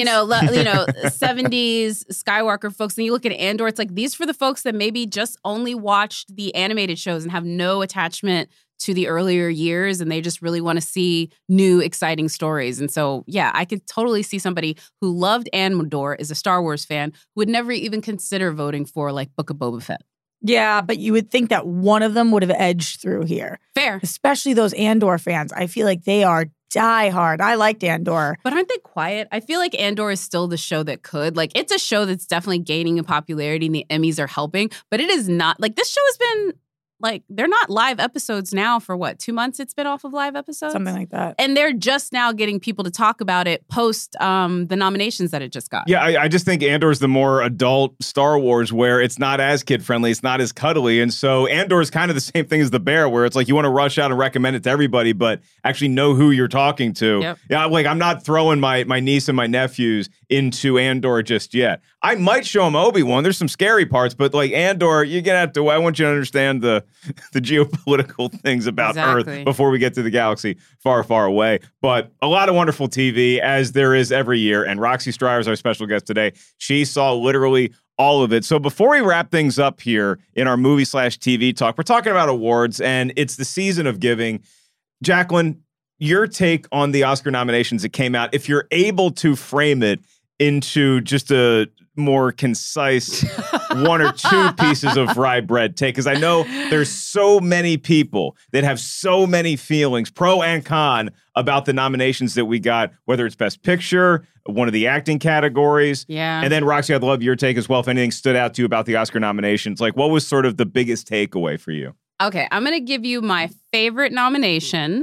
70s Skywalker folks. And you look at Andor, it's like, these for the folks that maybe just only watched the animated shows and have no attachment to the earlier years, and they just really want to see new, exciting stories. And so, yeah, I could totally see somebody who loved Andor, is a Star Wars fan, who would never even consider voting for Book of Boba Fett. Yeah, but you would think that one of them would have edged through here. Fair. Especially those Andor fans. I feel like they are diehard. I liked Andor. But aren't they quiet? I feel like Andor is still the show that could. It's a show that's definitely gaining in popularity and the Emmys are helping, but it is not, this show has been they're not live episodes now for 2 months it's been off of live episodes? Something like that. And they're just now getting people to talk about it post the nominations that it just got. Yeah, I just think Andor's the more adult Star Wars where it's not as kid-friendly, it's not as cuddly. And so Andor's kind of the same thing as The Bear, where it's you want to rush out and recommend it to everybody, but actually know who you're talking to. Yep. Yeah, I'm not throwing my niece and my nephews into Andor just yet. I might show them Obi-Wan. There's some scary parts, but Andor, you're going to have to, I want you to understand the geopolitical things about Earth before we get to the galaxy far, far away. But a lot of wonderful TV, as there is every year. And Roxy Stryer is our special guest today. She saw literally all of it. So before we wrap things up here in our movie/TV talk, we're talking about awards, and it's the season of giving. Jacqueline, your take on the Oscar nominations that came out, if you're able to frame it into just a more concise 1 or 2 pieces of rye bread take, because I know there's so many people that have so many feelings, pro and con, about the nominations that we got, whether it's Best Picture, one of the acting categories. Yeah. And then, Roxy, I'd love your take as well, if anything stood out to you about the Oscar nominations. What was sort of the biggest takeaway for you? Okay, I'm going to give you my favorite nomination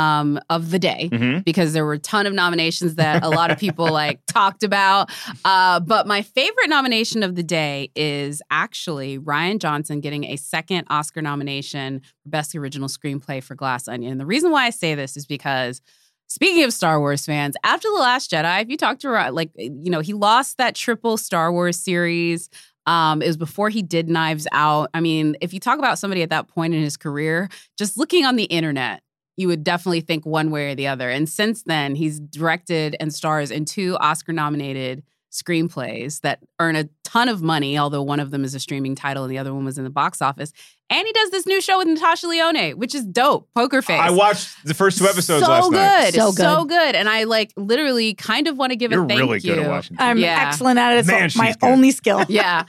of the day, because there were a ton of nominations that a lot of people talked about. But my favorite nomination of the day is actually Rian Johnson getting a second Oscar nomination for Best Original Screenplay for Glass Onion. And the reason why I say this is because, speaking of Star Wars fans, after The Last Jedi, if you talk to he lost that triple Star Wars series. It was before he did Knives Out. I mean, if you talk about somebody at that point in his career, just looking on the internet, you would definitely think one way or the other. And since then, he's directed and stars in 2 Oscar-nominated screenplays that earn a ton of money, although one of them is a streaming title and the other one was in the box office. And he does this new show with Natasha Lyonne, which is dope. Poker Face. I watched the first 2 episodes last night. So good. And I literally kind of want to give a thank you. You're really good at watching. I'm excellent at it. It's my good. only skill. Yeah.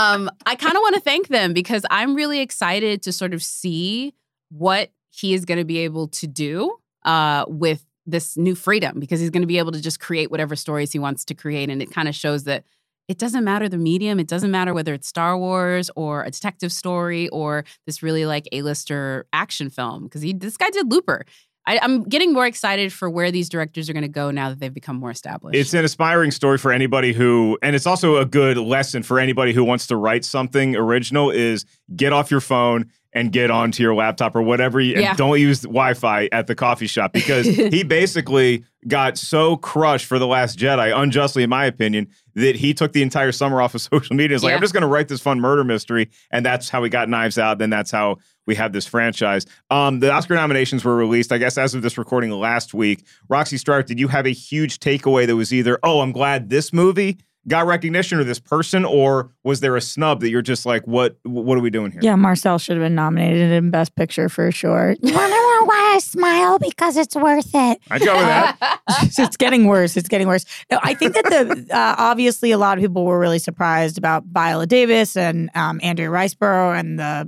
I kind of want to thank them because I'm really excited to sort of see what he is going to be able to do with this new freedom, because he's going to be able to just create whatever stories he wants to create. And it kind of shows that it doesn't matter the medium. It doesn't matter whether it's Star Wars or a detective story or this really A-lister action film, because this guy did Looper. I'm getting more excited for where these directors are going to go now that they've become more established. It's an inspiring story for anybody who, and it's also a good lesson for anybody who wants to write something original, is get off your phone and get onto your laptop or whatever. And don't use Wi-Fi at the coffee shop, because he basically got so crushed for The Last Jedi, unjustly in my opinion, that he took the entire summer off of social media. It's like, I'm just going to write this fun murder mystery. And that's how we got Knives Out. Then that's how we have this franchise. The Oscar nominations were released, I guess, as of this recording last week. Roxy Stryer, did you have a huge takeaway that was either, oh, I'm glad this movie got recognition, or this person, or was there a snub that you're just like, what are we doing here? Yeah, Marcel should have been nominated in Best Picture for sure. You want to know why I smile? Because it's worth it. I'd go with that. It's getting worse. It's getting worse. No, I think that obviously a lot of people were really surprised about Viola Davis and Andrea Riseborough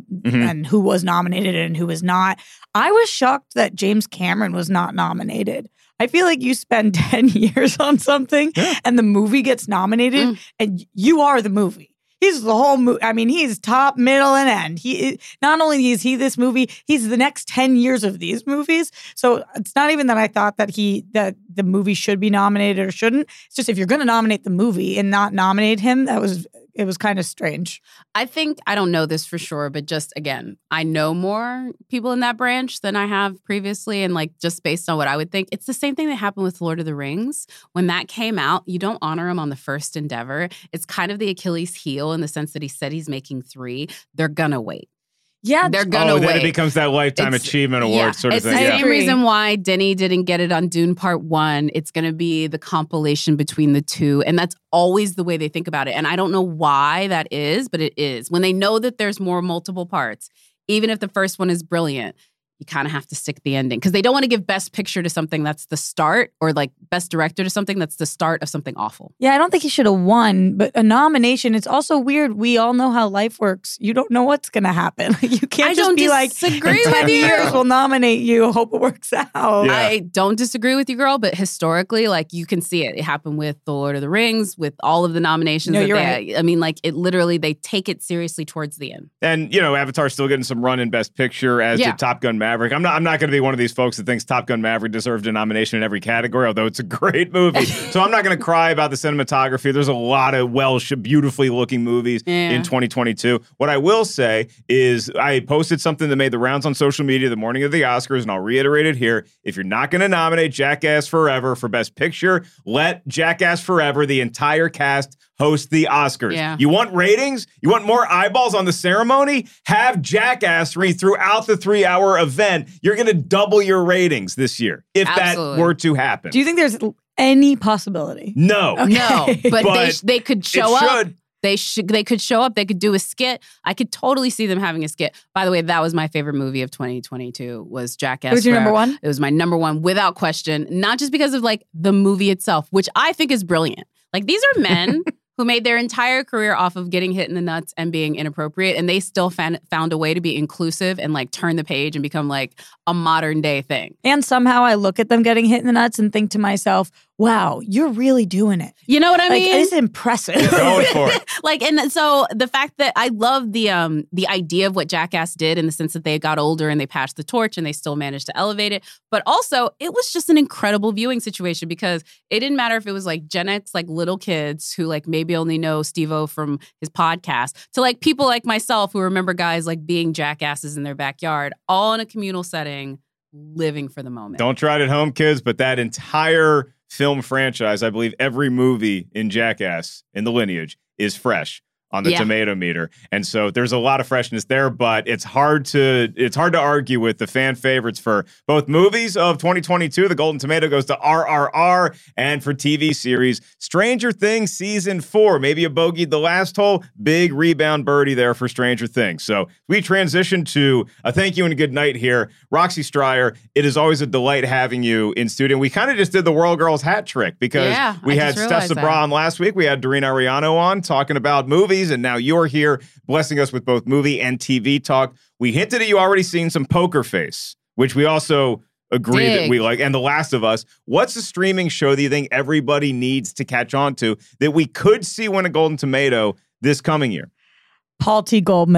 and who was nominated and who was not. I was shocked that James Cameron was not nominated. I feel like you spend 10 years on something and the movie gets nominated and you are the movie. He's the whole movie. I mean, he's top, middle, and end. He not only is he this movie, he's the next 10 years of these movies. So it's not even that I thought that the movie should be nominated or shouldn't. It's just if you're going to nominate the movie and not nominate him, it was kind of strange. I think, I don't know this for sure, but just, again, I know more people in that branch than I have previously. And like, just based on what I would think, it's the same thing that happened with Lord of the Rings. When that came out, you don't honor him on the first endeavor. It's kind of the Achilles heel in the sense that he said he's making 3. They're going to wait. Yeah, they're gonna wait. Then it becomes that Lifetime Achievement Award sort of thing. It's the same reason why Denny didn't get it on Dune Part 1. It's going to be the compilation between the two. And that's always the way they think about it. And I don't know why that is, but it is. When they know that there's multiple parts, even if the first one is brilliant, you kind of have to stick the ending. Because they don't want to give Best Picture to something that's the start, or like Best Director to something that's the start of something awful. Yeah, I don't think he should have won, but a nomination, it's also weird. We all know how life works. You don't know what's going to happen. You can't just be like, in 10 years we'll nominate you, hope it works out. Yeah. I don't disagree with you, girl, but historically, like, you can see it. It happened with The Lord of the Rings, with all of the nominations. No, you're right. I mean, like, it literally, they take it seriously towards the end. And, Avatar's still getting some run in Best Picture, as did Top Gun Maverick. I'm not going to be one of these folks that thinks Top Gun Maverick deserved a nomination in every category, although it's a great movie. So I'm not going to cry about the cinematography. There's a lot of beautifully looking movies in 2022. What I will say is I posted something that made the rounds on social media the morning of the Oscars, and I'll reiterate it here. If you're not going to nominate Jackass Forever for Best Picture, let Jackass Forever, the entire cast, host the Oscars. Yeah. You want ratings? You want more eyeballs on the ceremony? Have Jackassery throughout the 3-hour event. You're going to double your ratings this year if that were to happen. Do you think there's any possibility? No. Okay. No, but they could show up. Should. They could show up. They could do a skit. I could totally see them having a skit. By the way, that was my favorite movie of 2022 was Jackass. Was your number one? It was my number one without question. Not just because of like the movie itself, which I think is brilliant. Like, these are men who made their entire career off of getting hit in the nuts and being inappropriate, and they still found a way to be inclusive and like turn the page and become like a modern day thing. And somehow I look at them getting hit in the nuts and think to myself, wow, you're really doing it. You know what I mean? It's impressive. You're going for it. Like, and so the fact that I love the idea of what Jackass did, in the sense that they got older and they passed the torch and they still managed to elevate it. But also, it was just an incredible viewing situation, because it didn't matter if it was like Gen X, like little kids who like maybe only know Steve-O from his podcast, to like people like myself who remember guys like being jackasses in their backyard, all in a communal setting, living for the moment. Don't try it at home, kids, but that entire film franchise, I believe every movie in Jackass in the lineage is fresh on the tomato meter. And so there's a lot of freshness there, but it's hard to argue with the fan favorites for both movies of 2022. The Golden Tomato goes to RRR, and for TV series, Stranger Things Season 4. Maybe you bogeyed the last hole. Big rebound birdie there for Stranger Things. So we transition to a thank you and a good night here. Roxy Stryer, it is always a delight having you in studio. We kind of just did the World Girls hat trick, because we had Steph Sabra on last week. We had Doreen Ariano on talking about movies, and now you're here blessing us with both movie and TV talk. We hinted at you already seen some Poker Face, which we also agree that we like, and The Last of Us. What's a streaming show that you think everybody needs to catch on to that we could see win a Golden Tomato this coming year? Paul T. Goldman.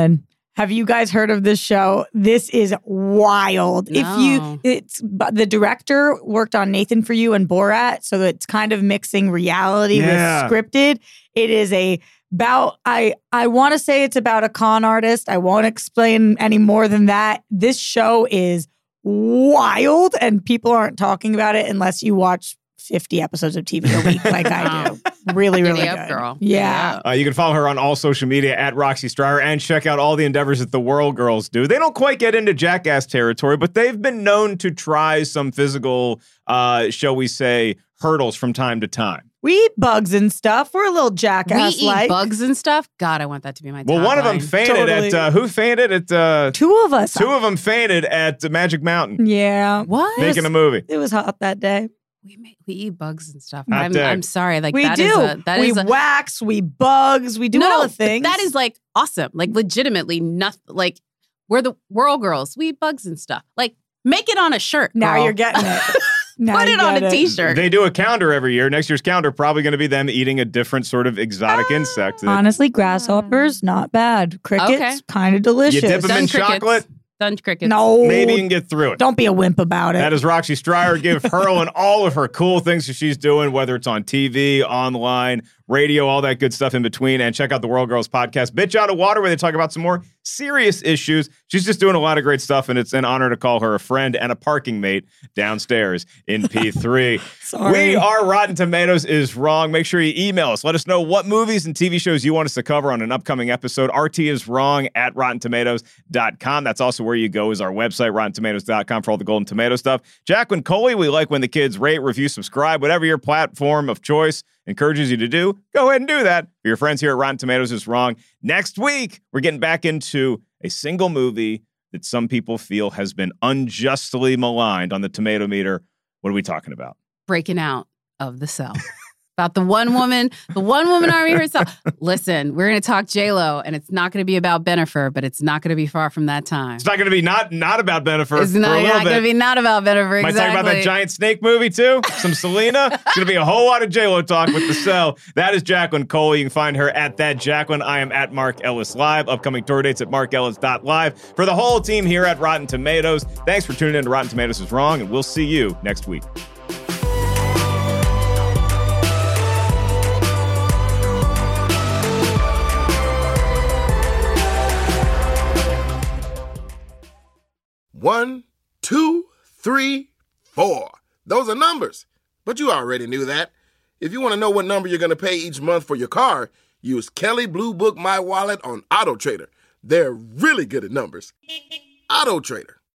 Have you guys heard of this show? This is wild. No. The director worked on Nathan For You and Borat, so it's kind of mixing reality with scripted. It is I want to say it's about a con artist. I won't explain any more than that. This show is wild, and people aren't talking about it unless you watch 50 episodes of TV a week like I do. Really, really good. Girl. Yeah. You can follow her on all social media at Roxy Stryer and check out all the endeavors that the World Girls do. They don't quite get into Jackass territory, but they've been known to try some physical, shall we say, hurdles from time to time. We eat bugs and stuff. We're a little Jackass-like. We eat bugs and stuff? God, I want that to be my Well, one of them fainted at, who fainted at? Two of us. Two of them fainted at Magic Mountain. Yeah. What? Making a movie. It was hot that day. We eat bugs and stuff. Hot day. I'm sorry. Like we that do. Is we wax, we bugs, we do all the things. That is like awesome. Like legitimately nothing. Like we're the World Girls. We eat bugs and stuff. Like make it on a shirt. Now girl. you're getting it. Put it on a t-shirt. They do a calendar every year. Next year's calendar probably going to be them eating a different sort of exotic insect. Honestly, grasshoppers, not bad. Crickets, kind of delicious. You dip them in chocolate? Done crickets. No. Maybe you can get through it. Don't be a wimp about it. That is Roxy Stryer. Give her and all of her cool things that she's doing, whether it's on TV, online, radio, all that good stuff in between. And check out the World Girls podcast, Bitch Out of Water, where they talk about some more serious issues. She's just doing a lot of great stuff, and it's an honor to call her a friend and a parking mate downstairs in P3. Sorry. We are Rotten Tomatoes is Wrong. Make sure you email us. Let us know what movies and TV shows you want us to cover on an upcoming episode. rtiswrong@rottentomatoes.com. That's also where you go is our website, rottentomatoes.com, for all the Golden Tomato stuff. Jacqueline Coley, we like when the kids rate, review, subscribe, whatever your platform of choice encourages you to do, go ahead and do that. For your friends here at Rotten Tomatoes is Wrong. Next week, we're getting back into a single movie that some people feel has been unjustly maligned on the tomato meter. What are we talking about? Breaking out of the cell. About the one woman army herself. Listen, we're going to talk J-Lo, and it's not going to be about Bennifer, but it's not going to be far from that time. It's not going to be not about Bennifer. It's not going to be not about Bennifer. Might talk about that giant snake movie too. Some Selena. It's going to be a whole lot of J-Lo talk with the cell. That is Jacqueline Coley. You can find her at that Jacqueline. I am at Mark Ellis Live. Upcoming tour dates at markellis.live. For the whole team here at Rotten Tomatoes, thanks for tuning in to Rotten Tomatoes is Wrong, and we'll see you next week. One, 2, 3, 4. Those are numbers. But you already knew that. If you want to know what number you're going to pay each month for your car, use Kelley Blue Book My Wallet on AutoTrader. They're really good at numbers. AutoTrader.